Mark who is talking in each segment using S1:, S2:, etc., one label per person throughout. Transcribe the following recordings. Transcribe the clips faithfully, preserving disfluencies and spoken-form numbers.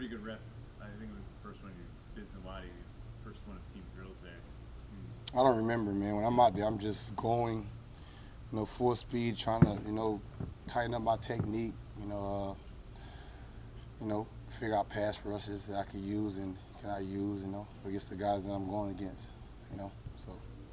S1: pretty good rep. I think it was the first one you Bisnawadi, first one of team drills there.
S2: I don't remember, man. When I'm out there, I'm just going, you know, full speed, trying to, you know, tighten up my technique, you know, uh, you know, figure out pass rushes that I can use and can I use, you know, against the guys that I'm going against, you know. So.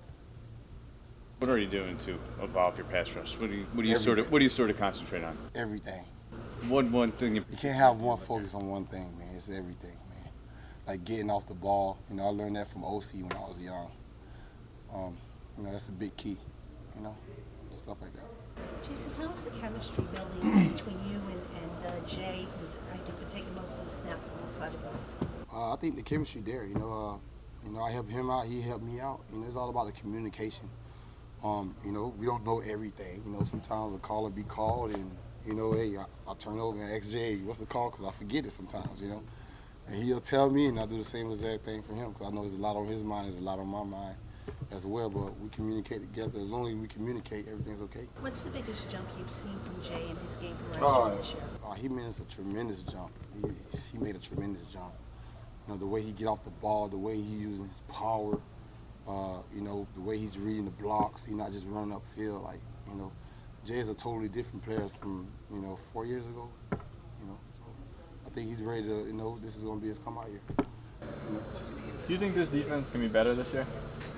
S1: What are you doing to evolve your pass rush? What do you what do you Everything. sort of what do you sort of concentrate on?
S2: Everything.
S1: One one thing.
S2: You can't have one focus on one thing, man. It's everything, man. Like getting off the ball. You know, I learned that from O C when I was young. Um, you know, that's a big key. You know, stuff like that.
S3: Jason, how is the chemistry building between you and, and uh, Jay, who's I think been taking most of the snaps alongside of him?
S2: Uh, I think the chemistry there. You know, uh, you know, I help him out. He helped me out. You know, it's all about the communication. Um, you know, we don't know everything. You know, sometimes a call will be called and, you know, hey, I, I turn over and ask Jay, what's the call? Because I forget it sometimes, you know. And he'll tell me, and I do the same exact thing for him because I know there's a lot on his mind, there's a lot on my mind as well. But we communicate together. As long as we communicate, everything's okay.
S3: What's the biggest jump you've seen from Jay in his game from last uh, year this year?
S2: Uh, he made a tremendous jump. He, he made a tremendous jump. You know, the way he get off the ball, the way he using his power. Uh, you know, the way he's reading the blocks, he's not just running upfield. Like, you know, Jay is a totally different player from, you know, four years ago. You know, so I think he's ready to, you know, this is going to be his come out year. You know?
S1: Do you think this defense can be better this year?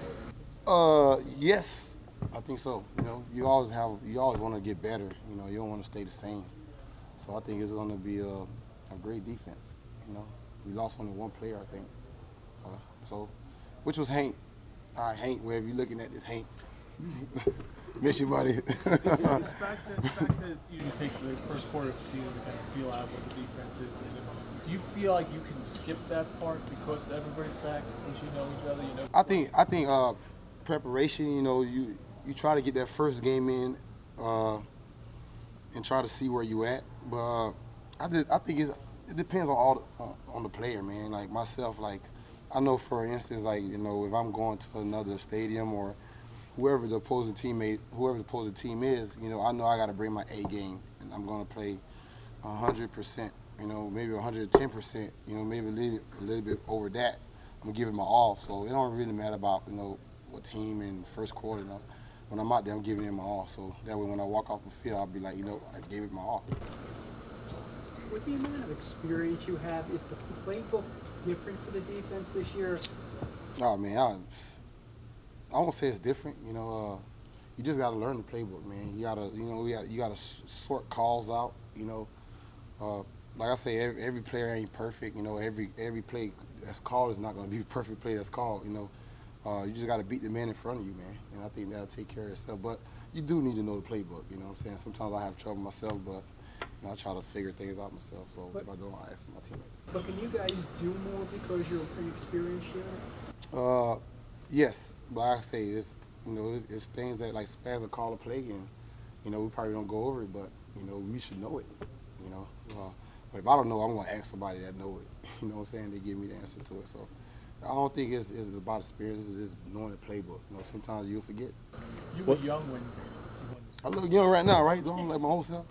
S2: Uh, yes, I think so. You know, you always have, you always want to get better. You know, you don't want to stay the same. So I think it's going to be a, a great defense. You know, we lost only one player, I think. Uh, so, which was Hank. All right, Hank, wherever you're looking at this, Hank. Miss you, buddy.
S4: It's fact that it usually takes the first quarter of the season to kind of feel out what the defense is. Do you feel like you can skip that part because everybody's back, as you know each other? You know.
S2: I think I think uh, preparation. You know, you you try to get that first game in uh, and try to see where you at. But uh, I did, I think it's, it depends on all the, on, on the player, man. Like myself, like. I know, for instance, like, you know, if I'm going to another stadium or whoever the opposing teammate, whoever the opposing team is, you know, I know I got to bring my A game, and I'm going to play one hundred percent, you know, maybe one hundred ten percent, you know, maybe a little, a little bit over that. I'm going to give it my all. So it don't really matter about, you know, what team in the first quarter. You know. When I'm out there, I'm giving it my all. So that way when I walk off the field, I'll be like, you know, I gave it my all.
S5: With the amount of experience you have, is the playbook different for the defense this year?
S2: Oh man, I, I won't say it's different. You know, uh, you just got to learn the playbook, man. You gotta, you know, you got you got to sort calls out. You know, uh, like I say, every, every player ain't perfect. You know, every every play that's called is not going to be the perfect play that's called. You know, uh, you just got to beat the man in front of you, man. And I think that'll take care of itself. But you do need to know the playbook. You know what I'm saying? Sometimes I have trouble myself, but. You know, I try to figure things out myself, so but, if I don't, I ask my teammates.
S5: But can you guys do more because you're a pretty experienced unit?
S2: Uh, yes, but like I say, it's, you know, it's, it's things that, like, Spaz will call a play, and, you know, we probably don't go over it, but, you know, we should know it, you know. Uh, but if I don't know, I'm going to ask somebody that know it, you know what I'm saying? They give me the answer to it, so I don't think it's, it's about experience, it's just knowing the playbook. You know, sometimes you'll forget.
S4: You were young when you
S2: I look young right now, right? Don't look like my whole self.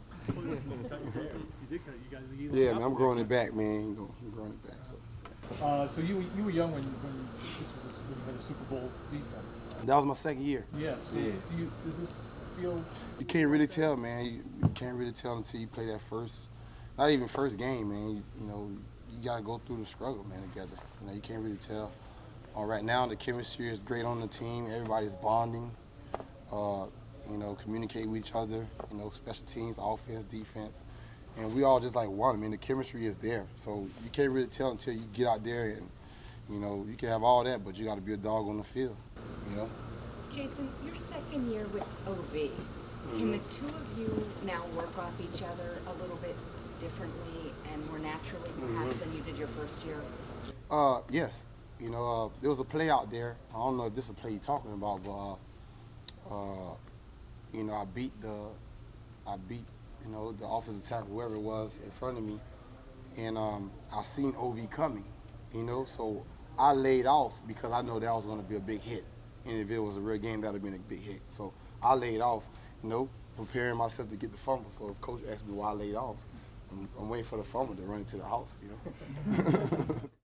S2: Yeah, man, I'm growing it back, man. I'm growing it back. So,
S4: uh, so you you were young when, when this was when you had a Super Bowl defense.
S2: That was my second year.
S4: Yeah. So
S2: yeah.
S4: Do you, does this feel?
S2: You can't really tell, man. You, you can't really tell until you play that first, not even first game, man. You, you know, you got to go through the struggle, man, together. You know, you can't really tell. Uh, right now, the chemistry is great on the team. Everybody's bonding. Uh, You know, communicate with each other, you know, special teams, offense, defense. And we all just like one. I mean, the chemistry is there. So you can't really tell until you get out there and, you know, you can have all that, but you got to be a dog on the field, you know.
S6: Jason, your second year with O V, mm-hmm. Can the two of you now work off each other a little bit differently and more naturally, perhaps, mm-hmm. than you did your first year?
S2: Uh, yes. You know, uh, there was a play out there. I don't know if this is a play you're talking about, but uh, uh, you know, I beat the, I beat, you know, the offensive tackle, whoever it was, in front of me, and um, I seen O V coming, you know, so I laid off because I know that was going to be a big hit, and if it was a real game, that would have been a big hit. So I laid off, you know, preparing myself to get the fumble. So if coach asked me why I laid off, I'm, I'm waiting for the fumble to run into the house, you know.